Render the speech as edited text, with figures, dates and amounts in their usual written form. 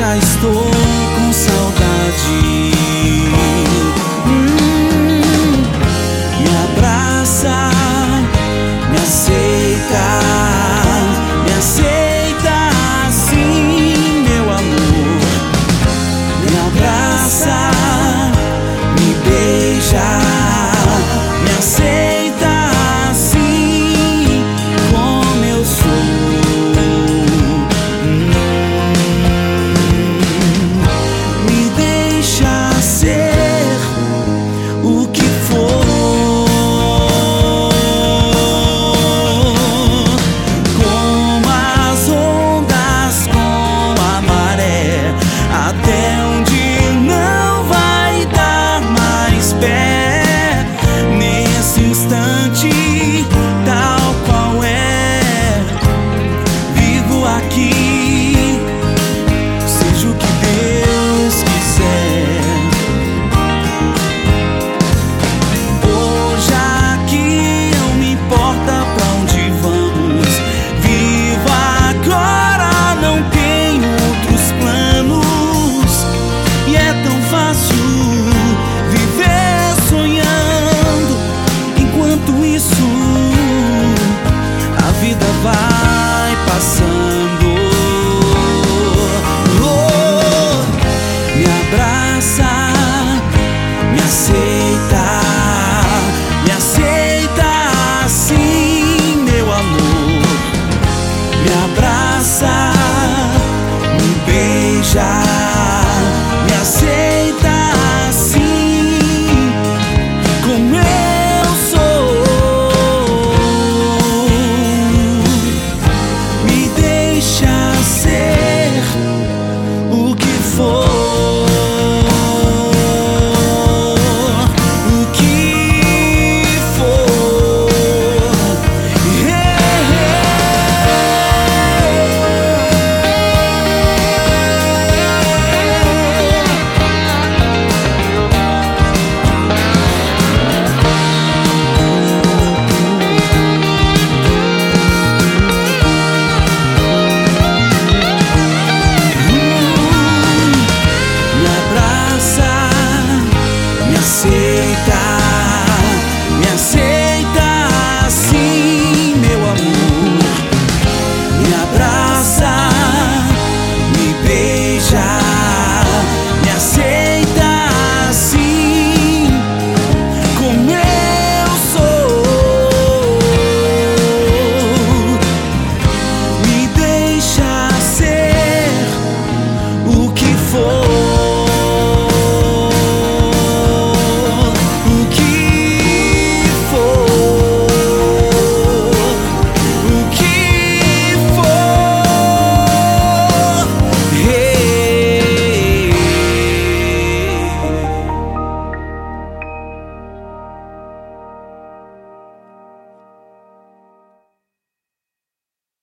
já estou com saudade. Me abraça, me aceita assim, meu amor. Me abraça, me beija, me aceita assim como eu sou. Me deixa ser o que for. Tal qual é, vivo aqui, seja o que Deus quiser. Hoje aqui não me importa pra onde vamos. Vivo agora, não tenho outros planos. E é tão fácil viver sonhando. Enquanto isso a vida vai passando. Me abraça, me aceita assim, meu amor. Me abraça, me beija, me aceita assim como eu sou. Me deixa ser o que for.